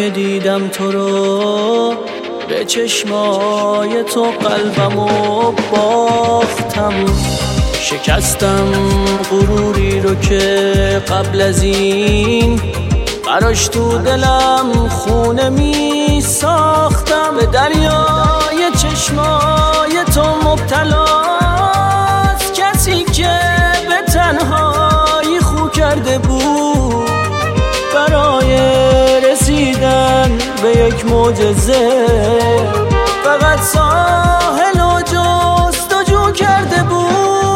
که دیدم تو رو، به چشمای تو قلبمو باختم. شکستم غروری رو که قبل از این براش تو دلم خونه می ساختم. به دریای چشمای تو مبتلاست کسی که به تنهایی خو کرده بود برای رسیدن به یک معجزه. فقط ساحل و جستجو کرده بود.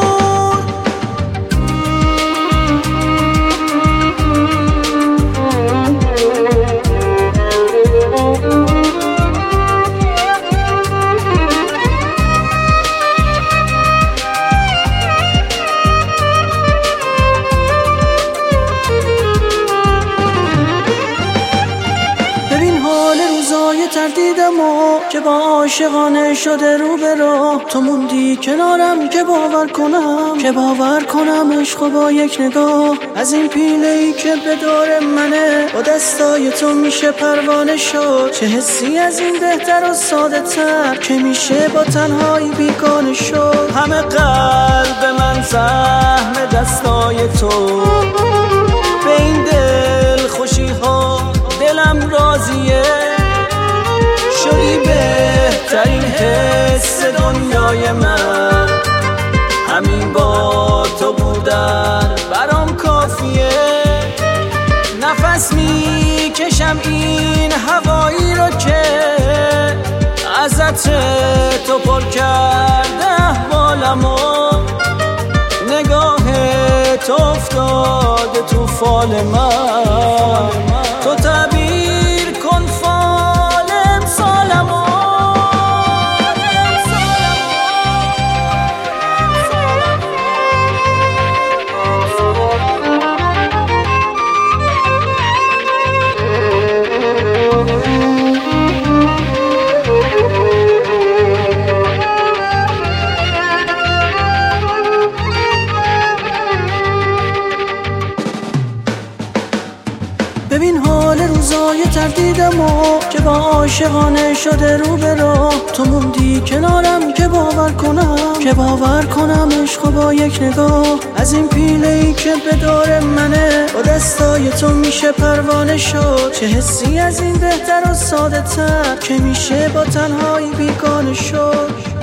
تردیدم و که با عاشقانه شده رو به رو، تو موندی کنارم که باور کنم عشق و با یک نگاه از این پیله‌ای که به دور منه با دستای تو میشه پروانه شد. چه حسی از این بهتر و ساده تر که میشه با تنهایی بیگانه شد. همه قلب من سهم دستای تو، به این دل خوشی ها دلم راضیه. شدی بهترین حس دنیای من، همین با تو بودن برام کافیه. نفس میکشم این هوایی رو که ازت تو پر کرده احوالمو. نگاه تو افتاده تو فال من، تو تعبیر کن فال امسالمو. ببین حال روزای تردیدم و که با عاشقانه شده رو به رو، تو موندی کنارم که باور کنم عشق و با یک نگاه از این پیله‌ای که به دور منه با دستای تو میشه پروانه شد. چه حسی از این بهتر و ساده تر که میشه با تنهایی بیگانه شد.